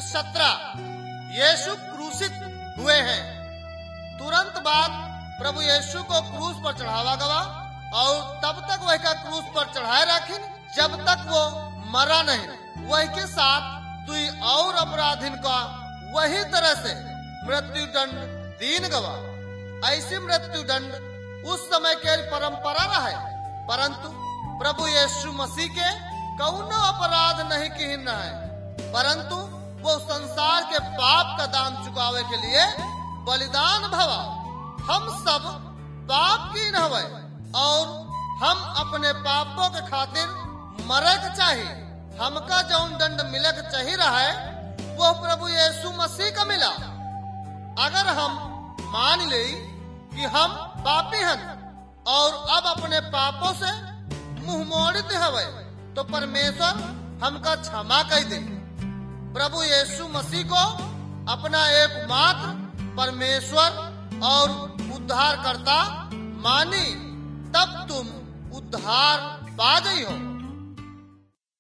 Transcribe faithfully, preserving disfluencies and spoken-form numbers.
सत्रह यीशु क्रूसित हुए हैं। तुरंत बाद प्रभु यीशु को क्रूस पर चढ़ावा गवा और तब तक वह का क्रूस पर चढ़ाए रखिन जब तक वो मरा नहीं। वही के साथ दुई और अपराधीन का वही तरह से मृत्यु दंड दीन गवा। ऐसी मृत्यु दंड उस समय के परंपरा रहे, परंतु प्रभु यीशु मसीह के कौनो अपराध नहीं किहिन है, परंतु वो संसार के पाप का दाम चुकावे के लिए बलिदान भवा। हम सब पाप की हवे और हम अपने पापों के खातिर मरे के चाहिए। हमका जौन दंड मिले के चाहिए रहा वो प्रभु यीशु मसीह का मिला। अगर हम मान ले कि हम पापी हैं और अब अपने पापों से मुंह मोड़ित हवे तो परमेश्वर हमका क्षमा कर दे। प्रभु यीशु मसीह को अपना एकमात्र परमेश्वर और उद्धारकर्ता मानी, तब तुम उद्धार पा गई हो।